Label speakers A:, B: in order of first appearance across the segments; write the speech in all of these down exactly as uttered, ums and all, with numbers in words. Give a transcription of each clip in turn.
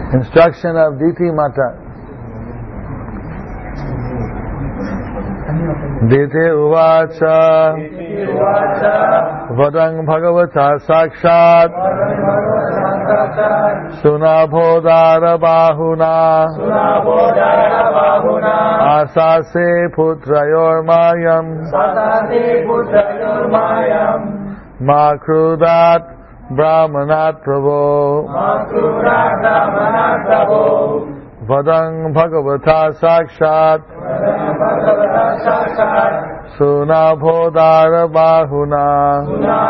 A: Instruction of Diti Mata. Diti Uvacha Vadang Bhagavata Sakshat Sunabhodara Bahuna Asase Putrayor Mayam Makrudat Brahmanat Prabho Vadang Bhagavata Sakshat Sunabhodara Bahuna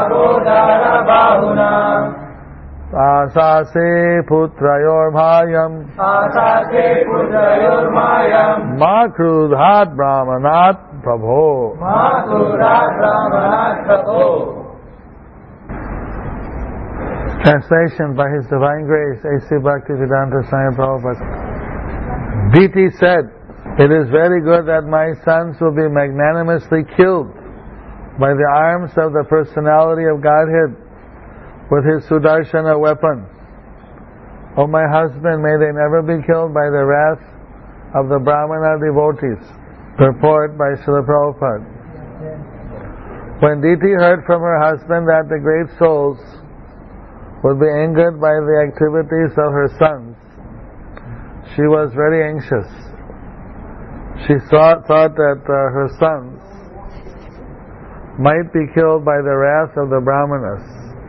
A: Asase Putrayor Mayam Makrudhat Brahmanat Prabho. Translation by His Divine Grace, A C Bhaktivedanta Swami Prabhupada. Diti said, "It is very good that my sons will be magnanimously killed by the arms of the personality of Godhead with his Sudarshana weapon. O my husband, may they never be killed by the wrath of the Brahmana devotees." Purport by Srila Prabhupada. When Diti heard from her husband that the great souls would be angered by the activities of her sons, she was very anxious. She thought, thought that uh, her sons might be killed by the wrath of the Brahmanas.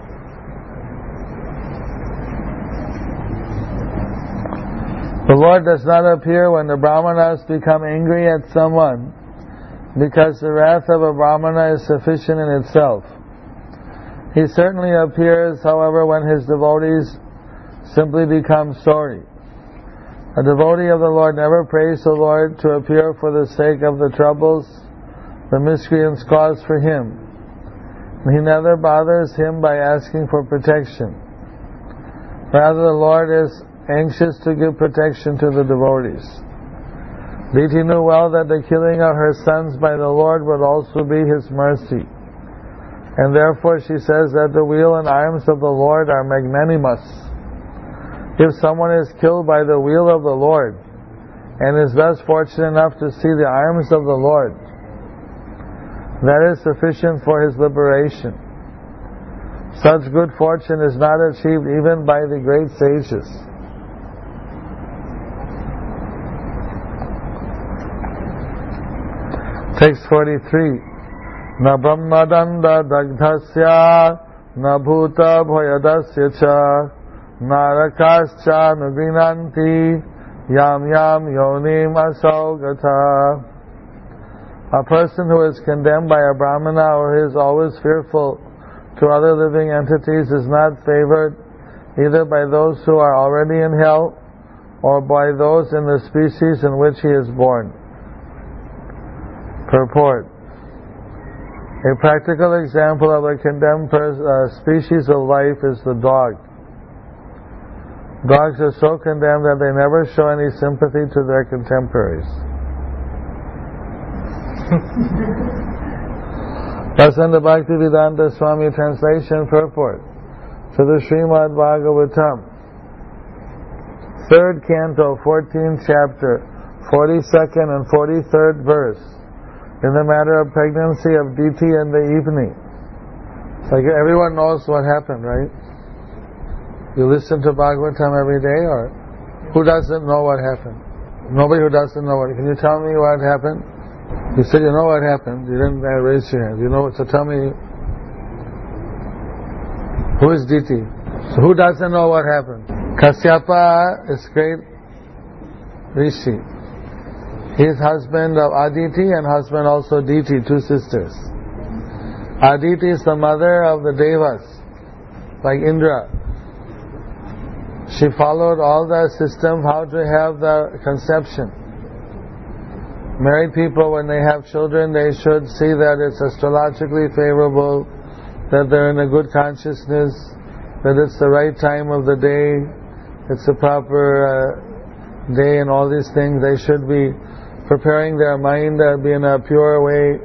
A: The Lord does not appear when the Brahmanas become angry at someone, because the wrath of a Brahmana is sufficient in itself. He certainly appears, however, when his devotees simply become sorry. A devotee of the Lord never prays the Lord to appear for the sake of the troubles the miscreants cause for him. He never bothers him by asking for protection. Rather, the Lord is anxious to give protection to the devotees. Diti knew well that the killing of her sons by the Lord would also be His mercy, and therefore she says that the wheel and arms of the Lord are magnanimous. If someone is killed by the wheel of the Lord and is thus fortunate enough to see the arms of the Lord, that is sufficient for his liberation. Such good fortune is not achieved even by the great sages. Text forty-three. Na brahmadanda dagdhasya na bhuta bhayadasya cha narakascha nugrinanti yam yam yonim asau gata. A person who is condemned by a brahmana or is always fearful to other living entities is not favored either by those who are already in hell or by those in the species in which he is born. Purport. A practical example of a condemned pers- uh, species of life is the dog. Dogs are so condemned that they never show any sympathy to their contemporaries. Thus, in the Bhaktivedanta Swami translation purport to the Srimad Bhagavatam, third canto, fourteenth chapter, forty-second and forty-third verse, in the matter of pregnancy of Diti in the evening. It's like everyone knows what happened, right? You listen to Bhagavatam every day, or who doesn't know what happened? Nobody who doesn't know what. Can you tell me what happened? You said you know what happened. You didn't uh, raise your hand. You know, so tell me, who is Diti? So who doesn't know what happened? Kasyapa is great Rishi. He is husband of Aditi and husband also Diti, two sisters. Aditi is the mother of the Devas, like Indra. She followed all the system how to have the conception. Married people, when they have children, they should see that it's astrologically favorable, that they're in a good consciousness, that it's the right time of the day, it's the proper uh, day, and all these things. They should be preparing their mind to be in a pure way.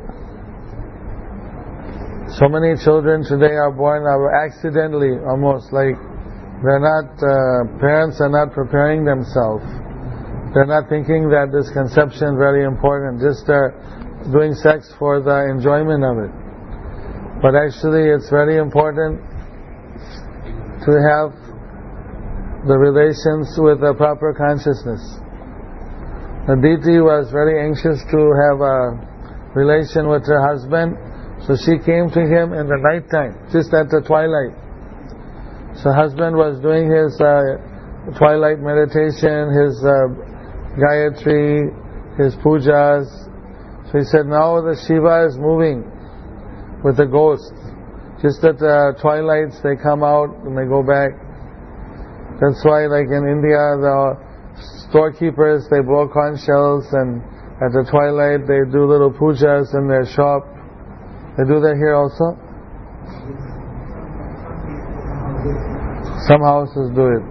A: So many children today are born accidentally, almost like They're not, uh, parents are not preparing themselves. They're not thinking that this conception is very important. Just uh, doing sex for the enjoyment of it. But actually it's very important to have the relations with a proper consciousness. Aditi was very anxious to have a relation with her husband, so she came to him in the night time, just at the twilight. So husband was doing his uh, twilight meditation, his uh, Gayatri, his pujas. So he said, now the Shiva is moving with the ghosts. Just at the twilights they come out and they go back. That's why, like in India, the storekeepers, they blow conch shells, and at the twilight they do little pujas in their shop. They do that here also? Some houses do it.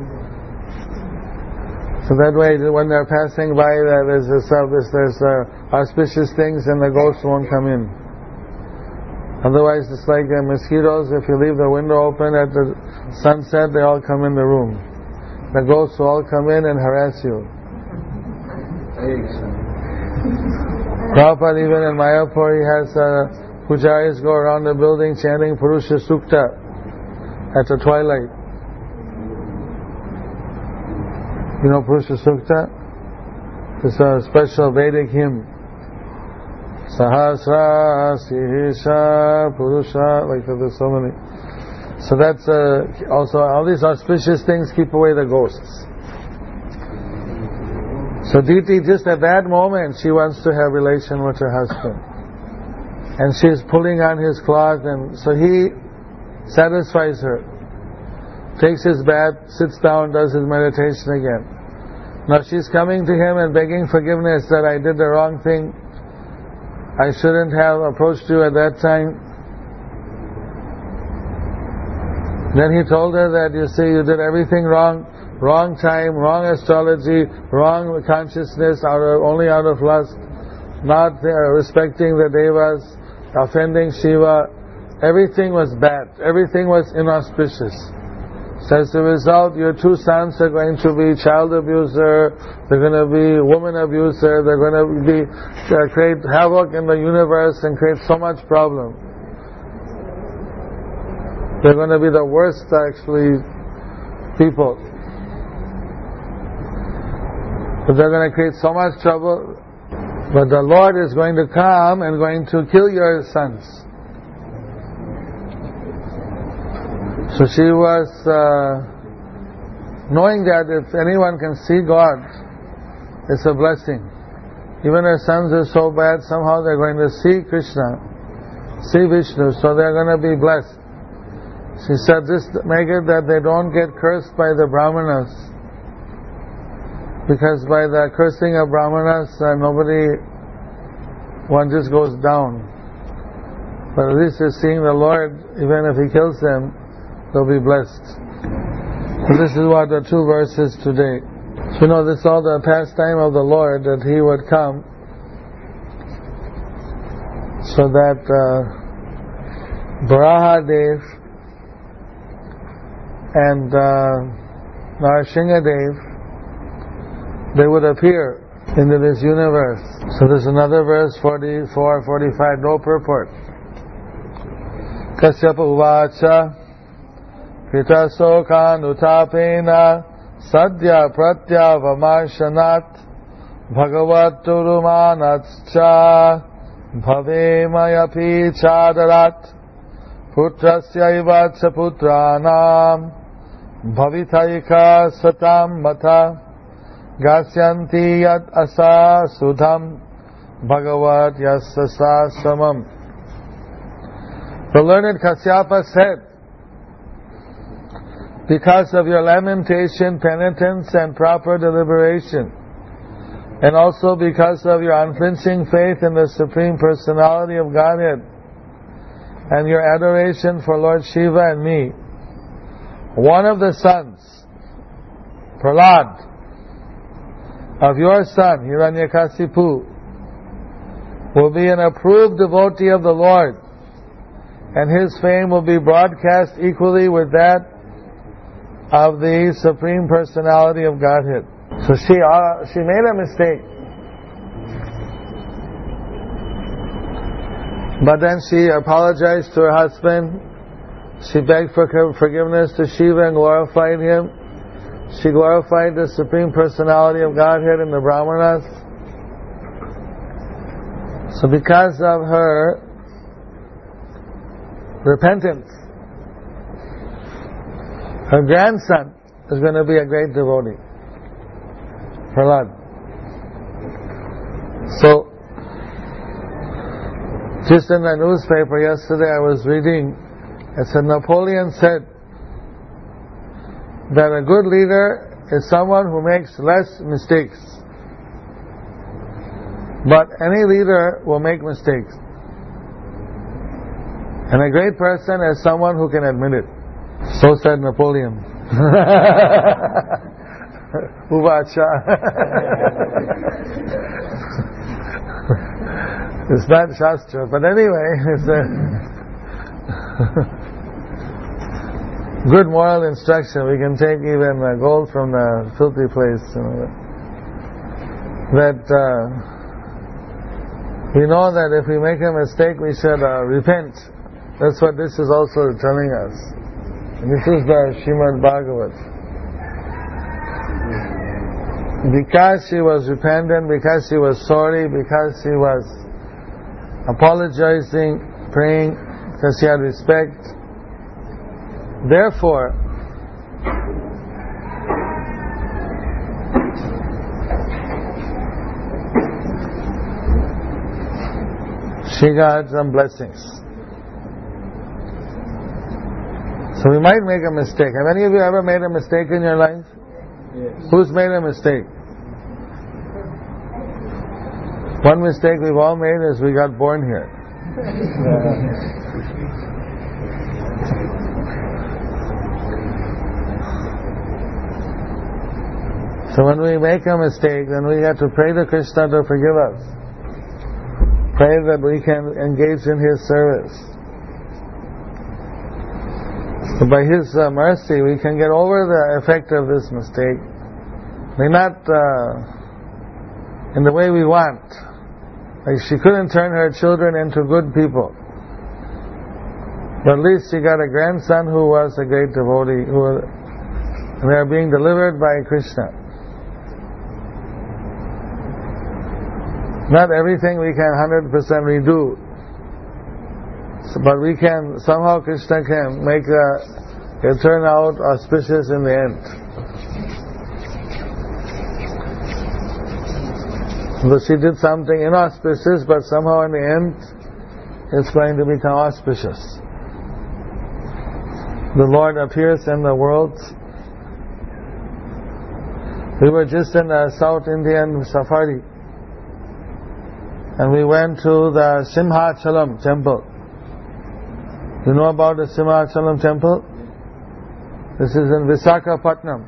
A: So that way, when they're passing by, there's a service, there's uh, auspicious things, and the ghosts won't come in. Otherwise, it's like uh, mosquitoes. If you leave the window open at the sunset, they all come in the room. The ghosts will all come in and harass you. Prabhupada, even in Mayapur, he has uh, pujaris go around the building chanting Purusha Sukta at the twilight. You know Purusha Sukta? It's a special Vedic hymn. Sahasra, Sihisha, Purusha, like there's so many. So that's uh, also, all these auspicious things keep away the ghosts. So Diti, just at that moment, she wants to have relation with her husband. And she's pulling on his cloth, and so he satisfies her. Takes his bath, sits down, does his meditation again. Now she's coming to him and begging forgiveness that I did the wrong thing. I shouldn't have approached you at that time. Then he told her that, you see, you did everything wrong, wrong time, wrong astrology, wrong consciousness, out of, only out of lust, not uh, respecting the devas, offending Shiva. Everything was bad. Everything was inauspicious. So as a result, your two sons are going to be child abuser, they're going to be woman abuser, they're going to be uh, create havoc in the universe and create so much problem. They're going to be the worst, actually, people. But they're going to create so much trouble. But the Lord is going to come and going to kill your sons. So she was uh, knowing that if anyone can see God, it's a blessing. Even her sons are so bad, somehow they're going to see Krishna, see Vishnu, so they're going to be blessed. She said, just make it that they don't get cursed by the Brahmanas. Because by the cursing of Brahmanas, uh, nobody, one just goes down. But at least they're seeing the Lord, even if He kills them, they'll be blessed. So this is what the two verses today. So you know, this is all the pastime of the Lord, that He would come so that uh, Varahadev and uh, Narsingadev, they would appear into this universe. So there's another verse, forty-four, forty-five, no purport. Kasyapa uvacha Krita sokan utapena sadya pratya vamarshanat bhagavat turumanatcha bhavemayapi chadarat putrasya ivacha putranam bhavithaika satam matha gasyanti yat asa sudham bhagavat yasasa samam. The learned Kasyapa said, because of your lamentation, penitence, and proper deliberation, and also because of your unflinching faith in the Supreme Personality of Godhead, and your adoration for Lord Shiva and me, one of the sons, Prahlad, of your son, Hiranyakasipu, will be an approved devotee of the Lord, and his fame will be broadcast equally with that of the Supreme Personality of Godhead. So she uh, she made a mistake. But then she apologized to her husband. She begged for forgiveness to Shiva and glorified him. She glorified the Supreme Personality of Godhead in the Brahmanas. So because of her repentance, her grandson is going to be a great devotee, Prahlad. So, just in the newspaper yesterday I was reading, it said Napoleon said that a good leader is someone who makes less mistakes. But any leader will make mistakes. And a great person is someone who can admit it. So said Napoleon. Uvacha. It's not Shastra, but anyway, it's a good moral instruction. We can take even uh, gold from the filthy place. You know, that uh, we know that if we make a mistake, we should uh, repent. That's what this is also telling us. And this is the Srimad Bhagavat. Because she was repentant, because she was sorry, because she was apologizing, praying, because she had respect. Therefore, she got some blessings. So we might make a mistake. Have any of you ever made a mistake in your life? Yes. Who's made a mistake? One mistake we've all made is we got born here. So when we make a mistake, then we have to pray to Krishna to forgive us. Pray that we can engage in His service. So by His uh, mercy, we can get over the effect of this mistake. May not uh, in the way we want. Like she couldn't turn her children into good people. But at least she got a grandson who was a great devotee, who and they are being delivered by Krishna. Not everything we can one hundred percent redo. So, but we can, somehow Krishna can make a, it turn out auspicious in the end. So she did something inauspicious, but somehow in the end, it's going to become auspicious. The Lord appears in the world. We were just in a South Indian safari, and we went to the Simhachalam temple. You know about the Simhachalam temple? This is in Visakhapatnam.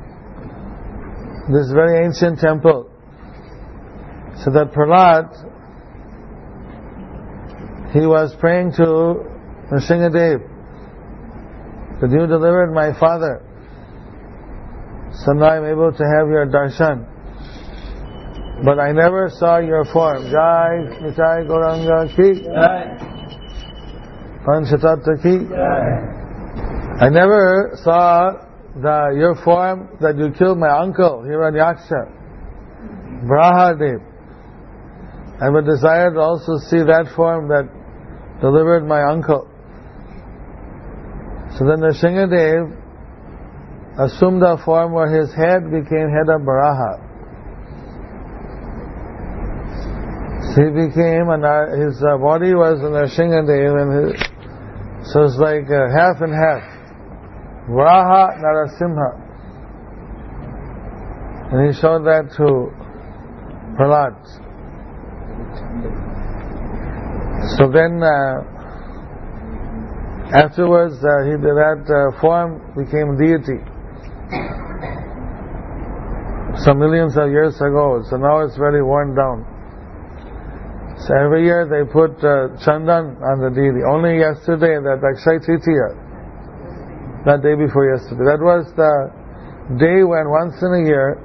A: This very ancient temple. So that Prahlad, he was praying to Nrsingadev that you delivered my father. So now I'm able to have your darshan. But I never saw your form. Jai Nitai Gauranga Ki Jai Panchatattva Ki Jai. I never saw the your form that you killed my uncle, Hiranyaksha, Brahadev. I would desire to also see that form that delivered my uncle. So then Nrsingadev assumed a form where his head became head of Varaha. So he became, and his uh, body was a Nrsingadev, and his, so it's like uh, half and half. Varaha Narasimha. And he showed that to Prahlad. So then, uh, afterwards, uh, he, that uh, form became deity. Some millions of years ago. So now it's very worn down. So every year they put uh, chandan on the deity. Only yesterday, that Akshaya Tritiya, not day before yesterday. That was the day when once in a year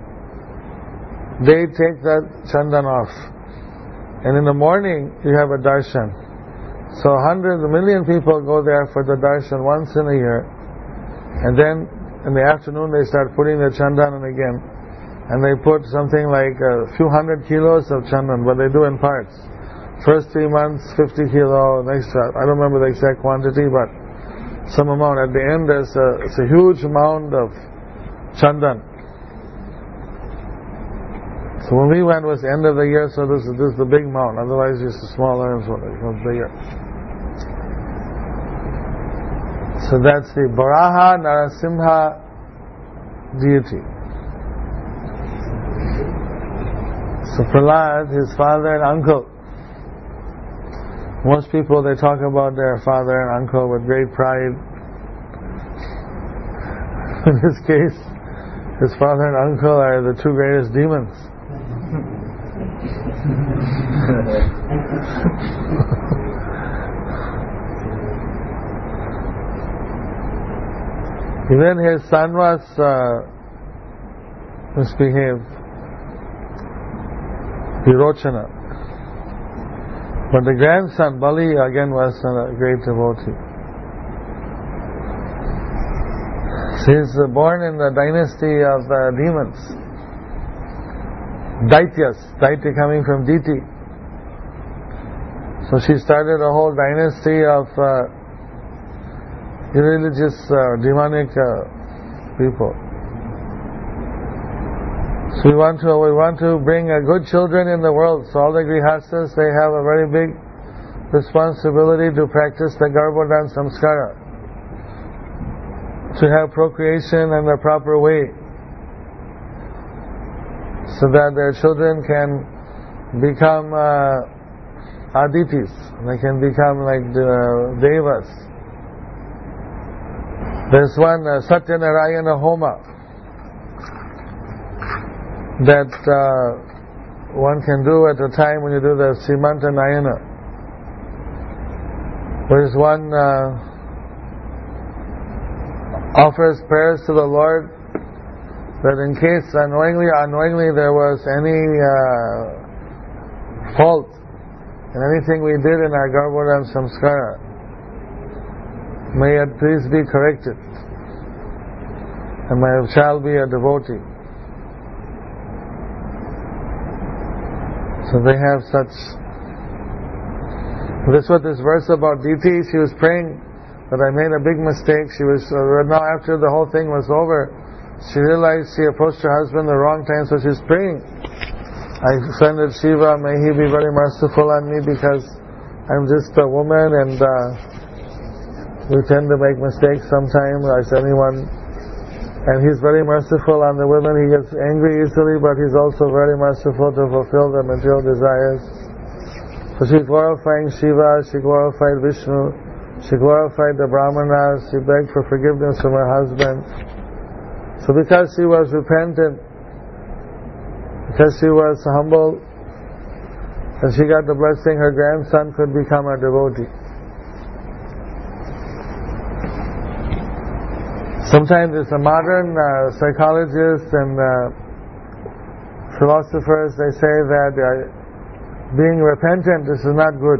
A: they take the chandan off. And in the morning you have a darshan. So hundreds, a million people go there for the darshan once in a year. And then in the afternoon they start putting the chandan on again. And they put something like a few hundred kilos of chandan, but they do in parts. First three months, fifty kilo, next, I don't remember the exact quantity, but some amount. At the end there's a, it's a huge mound of chandan. So when we went, it was the end of the year, so this is, this is the big mound. Otherwise it's smaller and so it was bigger. So that's the Varaha Narasimha deity. So Prahlad, his father and uncle. Most people, they talk about their father and uncle with great pride. In this case, his father and uncle are the two greatest demons. Even his son was uh, misbehaved, Virochana. But the grandson, Bali, again was a great devotee. He is born in the dynasty of uh, demons. Daityas, Daitya coming from Diti. So she started a whole dynasty of uh, irreligious, uh, demonic uh, people. So we want to we want to bring uh, good children in the world. So all the grihasthas, they have a very big responsibility to practice the Garbhodan Samskara, to have procreation in the proper way, so that their children can become uh, Aditis, they can become like the Devas. There's one uh, Satyanarayana Homa that uh, one can do at a time when you do the Srimanta Nayana. There is one uh, offers prayers to the Lord that in case unknowingly unknowingly there was any uh, fault in anything we did in our Garbhodan Samskara, may it please be corrected, and my child be a devotee. So they have such. This is what this verse about D T. She was praying that I made a big mistake. She was uh, now after the whole thing was over, she realized she approached her husband the wrong time, so she's praying. I offended Shiva, may he be very merciful on me because I'm just a woman and uh, we tend to make mistakes sometimes, as anyone. And he's very merciful on the women. He gets angry easily, but he's also very merciful to fulfill their material desires. So she's glorifying Shiva, she glorified Vishnu, she glorified the Brahmanas, she begged for forgiveness from her husband. So because she was repentant, because she was humble, and she got the blessing, her grandson could become a devotee. Sometimes it's a modern uh, psychologists and uh, philosophers, they say that uh, being repentant, this is not good.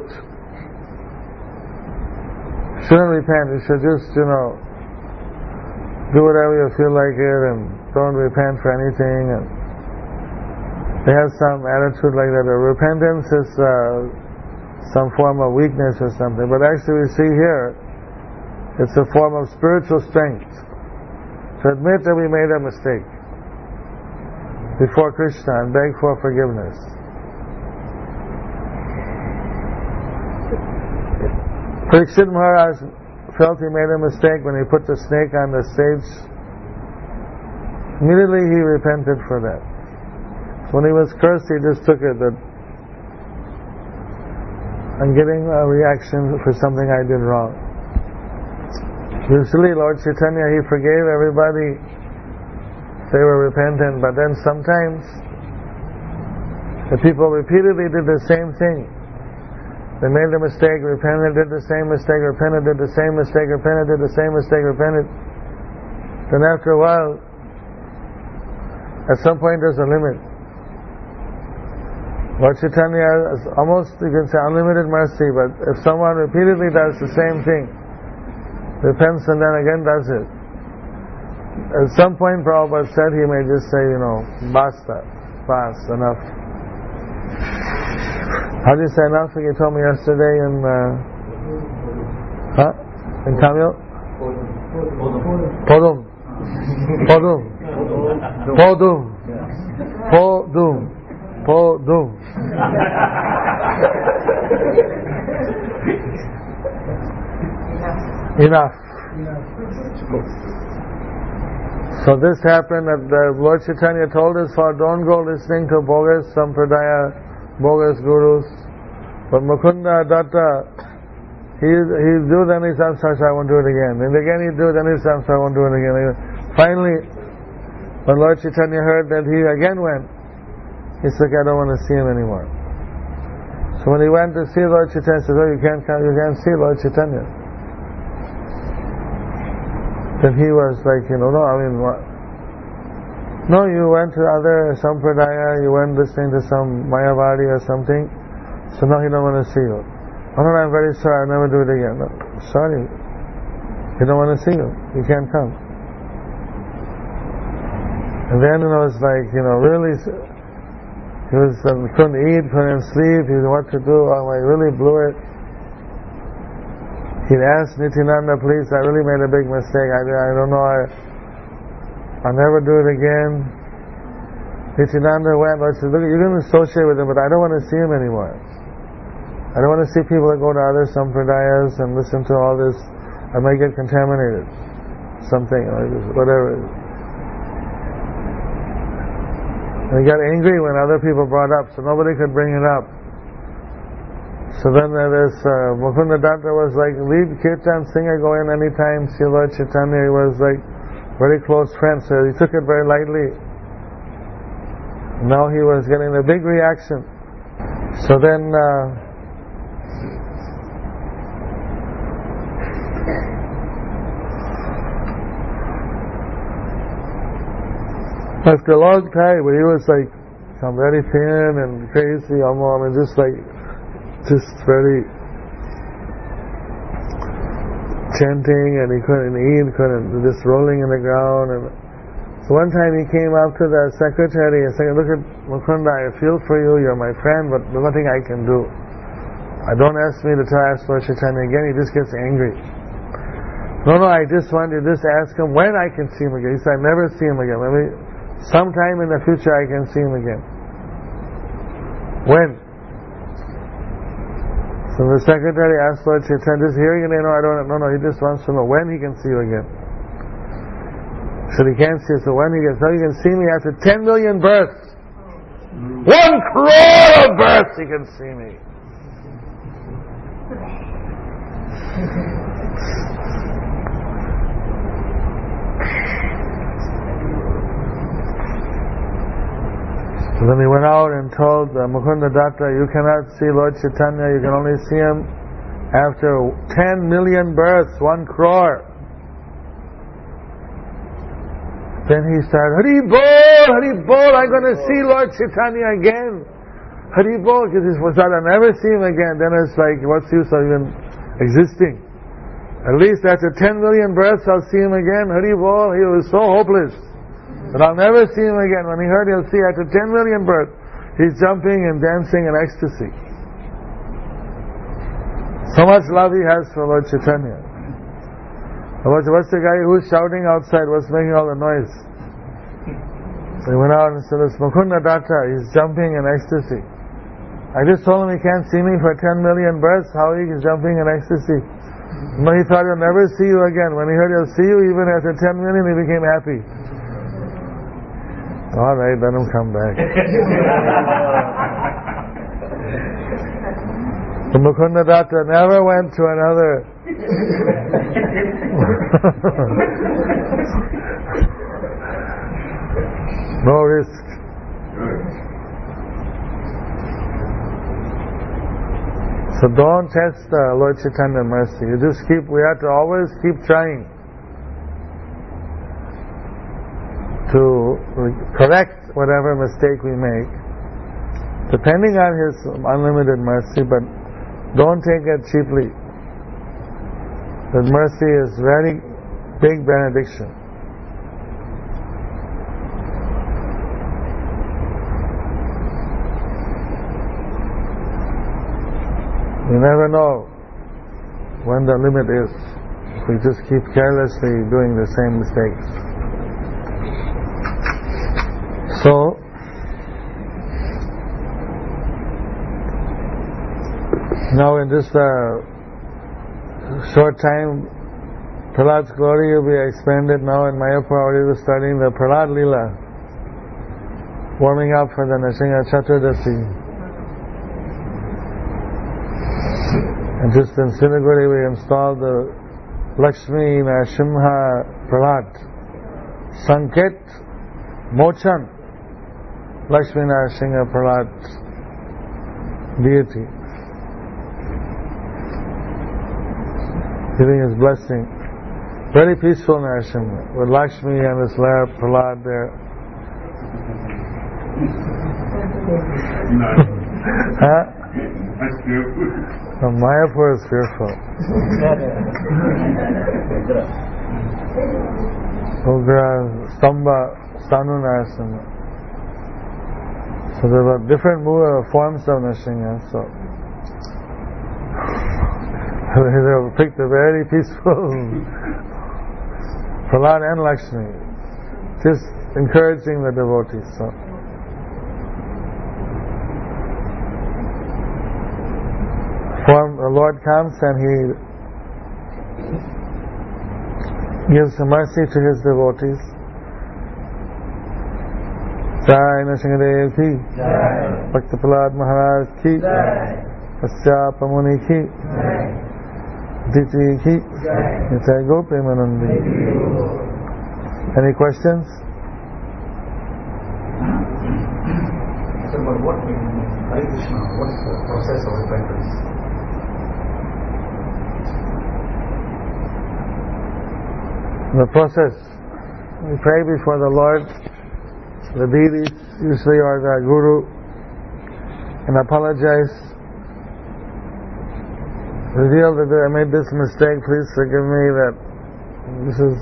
A: You shouldn't repent, you should just, you know, do whatever you feel like it and don't repent for anything. And they have some attitude like that. Repentance is uh, some form of weakness or something, but actually we see here, it's a form of spiritual strength. To admit that we made a mistake before Krishna and beg for forgiveness. Parikshit Maharaj felt he made a mistake when he put the snake on the stage. Immediately he repented for that. When he was cursed, he just took it that I'm getting a reaction for something I did wrong. Usually Lord Chaitanya, he forgave everybody, they were repentant, but then sometimes the people repeatedly did the same thing. They made the mistake, repented, did the same mistake, repented, did the same mistake, repented, did the same mistake, repented. Then after a while, at some point there's a limit. Lord Chaitanya has almost, you can say, unlimited mercy, but if someone repeatedly does the same thing, repents and then again does it, at some point Prabhupada said he may just say, you know, basta, bas, enough. How do you say enough? You told me yesterday in, uh, huh? In Tamil? Podum. Podum. Podum. Podum. Podum. Enough. So this happened that the Lord Chaitanya told us for don't go listening to bogus sampradaya, bogus gurus. But Mukunda Datta, he he do then he says, I won't do it again. And again he do, then he says, I won't do it again. Finally, when Lord Chaitanya heard that he again went, he said, I don't want to see him anymore. So when he went to see Lord Chaitanya, he said, oh, you can't come, you can't see Lord Chaitanya. Then he was like, you know, no, I mean, what? No, you went to other sampradaya, you went listening to some Mayavadi or something, so now he don't want to see you. Oh no, I'm very sorry, I'll never do it again. No, sorry, he don't want to see you, you can't come. And then it was like, you know, really, he was um, couldn't eat, couldn't sleep, he didn't know what to do, oh, I really blew it. He'd asked Nityananda, please, I really made a big mistake, I, I don't know, I, I'll never do it again. Nityananda went, I said, look, you're going to associate with him, but I don't want to see him anymore. I don't want to see people that go to other sampradayas and listen to all this. I might get contaminated. Something, whatever. And he got angry when other people brought up, so nobody could bring it up. So then uh, this uh, Mukunda Datta was like, lead Kirtan singer, go in anytime, see Lord Chaitanya. He was like very close friends, so he took it very lightly. Now he was getting a big reaction. So then uh, after a long time, when he was like become very thin and crazy, almost, I mean, just like just very chanting, and he couldn't eat, couldn't, just rolling in the ground. And so one time he came up to the secretary and said, look at Mukunda, I feel for you, you're my friend, but there's nothing I can do. I don't ask me to try ask Lord Chaitanya again, he just gets angry. No, no, I just want you to just ask him when I can see him again. He said, I never see him again. Maybe sometime in the future I can see him again. When? So the secretary asked Lord Chaitanya, just hearing it, no, I don't know, no, he just wants to know when he can see you again. So he can't see you, so when he gets, no, you can see me after ten million births. One crore of births he can see me. So then he went out and told uh, Mukunda Datta, you cannot see Lord Chaitanya, you can only see him after ten million births, one crore. Then he started, Hari Bol, Hari Bol, I'm going to see Lord Chaitanya again. Hari Bol, because he thought, I'll never see him again. Then it's like, what's the use of even existing? At least after ten million births, I'll see him again. Hari Bol, he was so hopeless. But I'll never see him again. When he heard he'll see after ten million births, he's jumping and dancing in ecstasy. So much love he has for Lord Chaitanya. What's the guy who's shouting outside? What's making all the noise? So he went out and said, it's Mukunda Datta, he's jumping in ecstasy. I just told him he can't see me for ten million births, how he is jumping in ecstasy. No, he thought he'll never see you again. When he heard he'll see you, even after ten million, he became happy. All right, let him come back. The Mukunda Datta never went to another. No risk. So don't test uh, Lord Chaitanya mercy. You just keep, we have to always keep trying to correct whatever mistake we make, depending on His unlimited mercy, but don't take it cheaply. That mercy is very big benediction. You never know when the limit is. We just keep carelessly doing the same mistakes. So, now in this uh, short time, Prahlad's glory will be expanded now, and Mayapur already was studying the Prahlad Leela, warming up for the Nrsimha Chaturdasi. And just in Siliguri we installed the Lakshmi Narasimha Prahlad Sanket Mochan Lakshmi Narasimha Prahlad deity, giving his blessing. Very peaceful Narasimha with Lakshmi and his lair Prahlad there. Huh?
B: That's fearful.
A: No, Mayapur is fearful. Ugra, Stamba, Stanu Narasimha. So there were different forms of Narasimha. So they picked a very peaceful Prahlad and Lakshmi, just encouraging the devotees. So. Form, the Lord comes and He gives mercy to His devotees. Jai Nrsimhadev ki, Bhakta Prahlad Maharaj ki, Kasyapa Muni ki, Diti ki, Nitai Gopremanandi. Any questions?
C: So, but what in Hare Krishna, what's the process of repentance?
A: The process, we pray before the Lord, the deities usually or the Guru, and apologize, reveal that I made this mistake, please forgive me, that this is.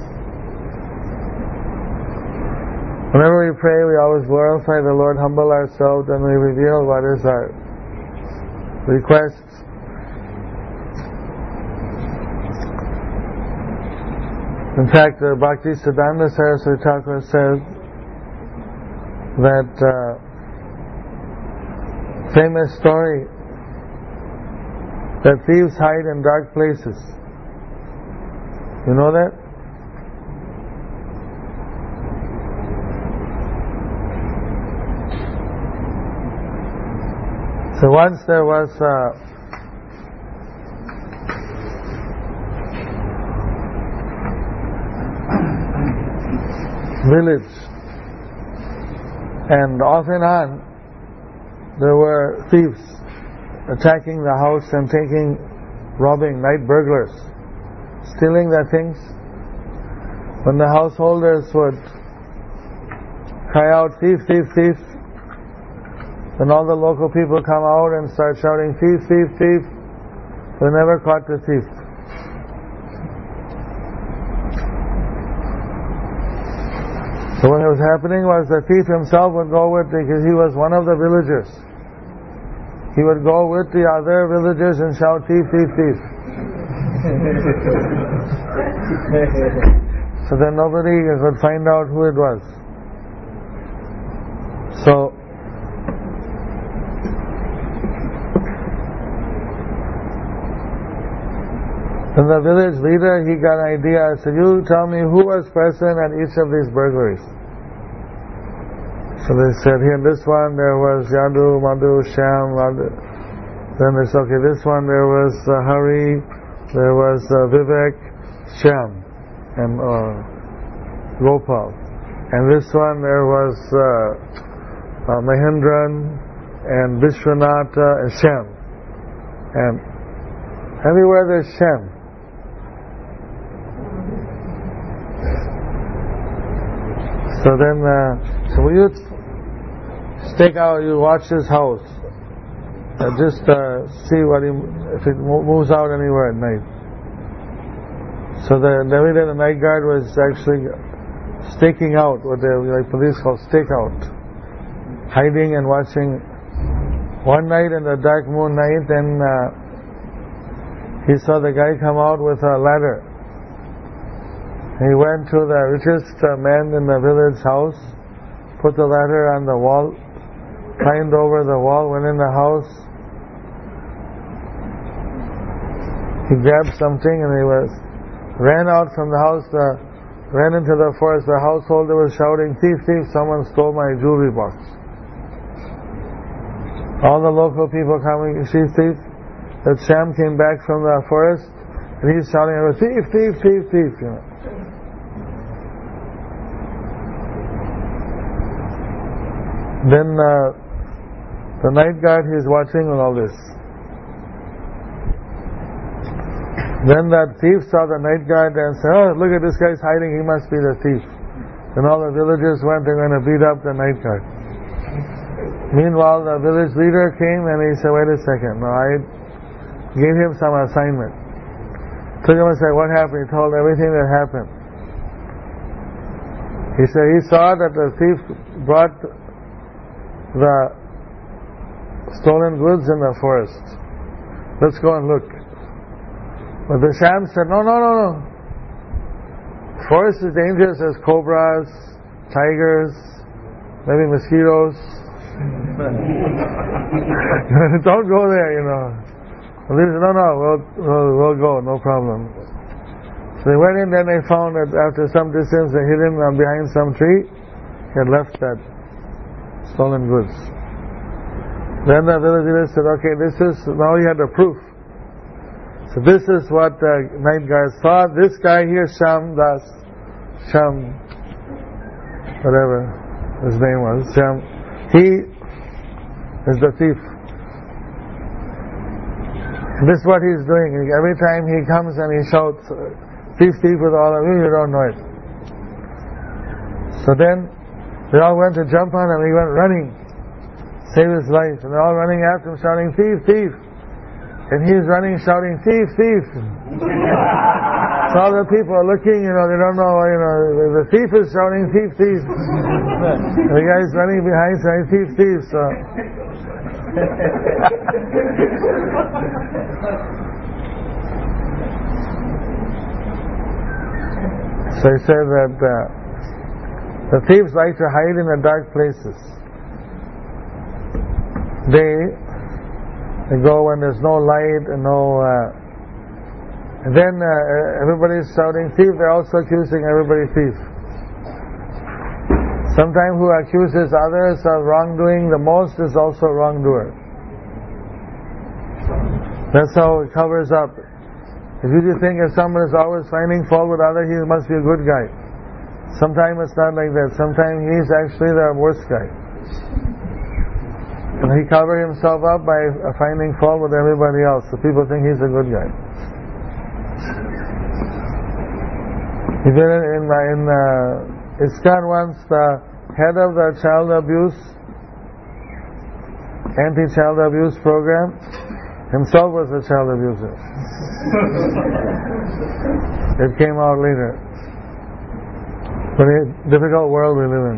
A: Whenever we pray, we always glorify the Lord, humble ourselves, and we reveal what is our request. In fact, uh, Bhakti Siddhanta Saraswati Thakur says that uh, famous story that thieves hide in dark places. You know that? So once there was uh, village, and off and on there were thieves attacking the house and taking, robbing, night burglars, stealing their things. When the householders would cry out, thief, thief, thief, then all the local people come out and start shouting, thief, thief, thief. They never caught the thief. So what was happening was the thief himself would go with, because he was one of the villagers, he would go with the other villagers and shout, thief, thief, thief. So then nobody could find out who it was. So then the village leader, he got an idea. So you tell me who was present at each of these burglaries. So they said, here in this one there was Yadu, Madhu, Shyam, Madhu. Then they said, okay, this one there was uh, Hari, there was uh, Vivek, Shyam, and uh, Gopal. And this one there was uh, uh, Mahendran, and Vishwanatha, and Shyam. And everywhere there's Shem. So then, uh, so will you stake out, you watch his house, uh, just uh, see what he, if it moves out anywhere at night. So the, every day the night guard was actually staking out, what they like police call stake out, hiding and watching. One night in the dark moon night, then uh, he saw the guy come out with a ladder. He went to the richest uh, man in the village house, put the ladder on the wall, climbed over the wall, went in the house. He grabbed something and he was ran out from the house, uh, ran into the forest. The householder was shouting, "Thief, thief, someone stole my jewelry box." All the local people coming, "See, thief." That Shem came back from the forest and he's shouting, "Thief, thief, thief, thief," you know. Then uh, the night guard, he's watching all this. Then that thief saw the night guard and said, "Oh, look at this guy's hiding, he must be the thief." Then all the villagers went, they're going to beat up the night guard. Meanwhile, the village leader came and he said, "Wait a second, no, I gave him some assignment." Took him and said, "What happened?" He told everything that happened. He said he saw that the thief brought the stolen goods in the forest. Let's go and look. But the Shem said, "No, no, no, no. Forest is dangerous. There's cobras, tigers, maybe mosquitoes. Don't go there, you know." And they said, "No, no, we'll, we'll, we'll go, no problem." So they went in, then they found that after some distance they hid him behind some tree. He had left that stolen goods. Then the village leader said, "Okay, this is, now he had the proof. So this is what the night guard saw. This guy here, Sham Das, Sham, whatever his name was, Sham, he is the thief. And this is what he's doing. Every time he comes and he shouts, 'Thief, thief,' with all of you, you don't know it." So then they all went to jump on him. He went running, save his life, and they're all running after him, shouting, "Thief, thief!" And he's running, shouting, "Thief, thief!" So all the people are looking, you know, they don't know, you know, the thief is shouting, "Thief, thief!" The guy's running behind saying, "Thief, thief!" So, so he said that uh, the thieves like to hide in the dark places. They, they go when there's no light and no. Uh, and then uh, everybody's shouting thief. They're also accusing everybody thief. Sometimes who accuses others of wrongdoing the most is also a wrongdoer. That's how it covers up. If you think if someone is always finding fault with others, he must be a good guy. Sometimes it's not like that. Sometimes he's actually the worst guy. And he covers himself up by finding fault with everybody else, so people think he's a good guy. Even in in uh, ISKCON once, the head of the child abuse, anti-child abuse program, himself was a child abuser. It came out later. But a difficult world we live in.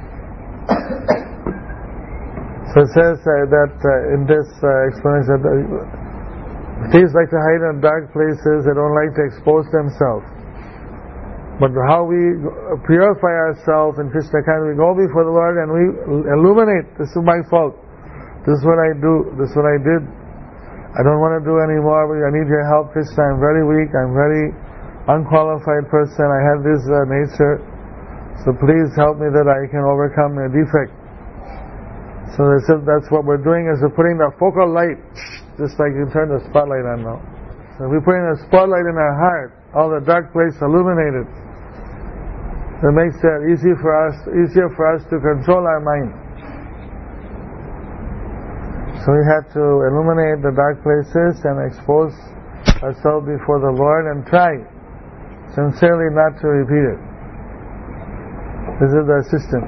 A: So it says uh, that uh, in this uh, explanation, that uh, thieves like to hide in dark places, they don't like to expose themselves. But how we purify ourselves in Krishna consciousness, we go before the Lord and we illuminate, this is my fault, this is what I do, this is what I did, I don't want to do anymore, I need your help, Krishna, I'm very weak, I'm very unqualified person, I have this uh, nature, so please help me that I can overcome a defect. So they said that's what we're doing, is we're putting the focal light, just like you turn the spotlight on now. So we're putting a spotlight in our heart, all the dark places illuminated. That makes it easy for us, easier for us to control our mind. So we have to illuminate the dark places and expose ourselves before the Lord and try sincerely not to repeat it. This is the system.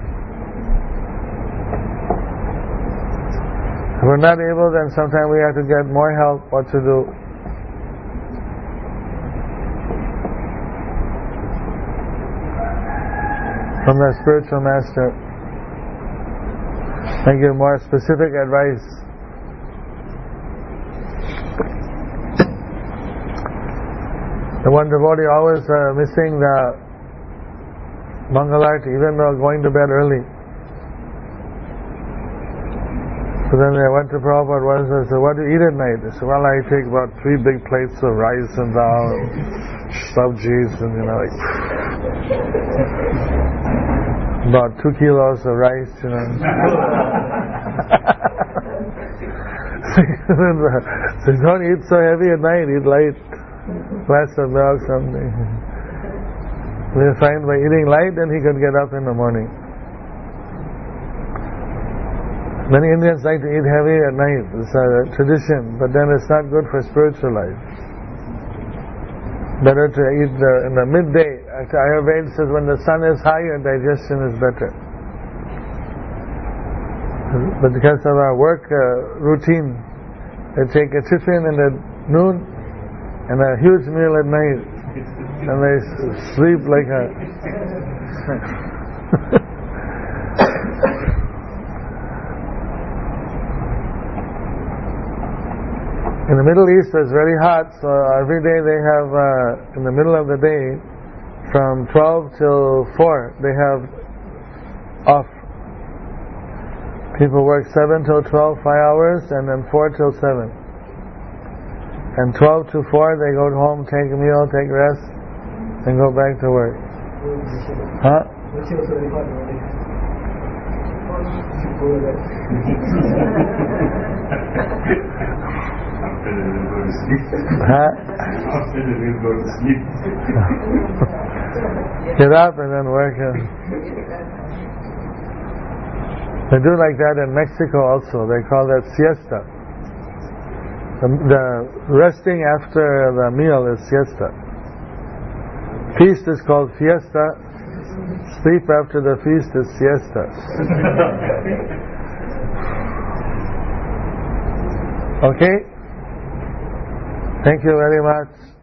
A: If we're not able, then sometimes we have to get more help what to do. From the spiritual master. And give more specific advice. The one devotee always uh, missing the Mangalarti, even though going to bed early. So then they went to Prabhupada once and said, what do you eat at night? They said, well, I take about three big plates of rice and dal and sabjis and, you know, like about two kilos of rice, you know. So don't eat so heavy at night, eat light. Glass of milk, something. We find by eating light, then he could get up in the morning. Many Indians like to eat heavy at night. It's a tradition, but then it's not good for spiritual life. Better to eat the, in the midday. Ayurveda says when the sun is high, your digestion is better. But because of our work uh, routine, they take a tiffin in the noon and a huge meal at night, and they sleep like a in the Middle East it's very hot, so every day they have uh, in the middle of the day from twelve till four they have off. People work seven till twelve, five hours, and then four till seven. And twelve to four they go home, take a meal, take rest, and go back to work. Huh? Huh?
C: After they will go to sleep.
A: Get up and then work. They do like that in Mexico also. They call that siesta. The, the resting after the meal is siesta. Feast is called fiesta. Sleep after the feast is siesta. Okay? Thank you very much.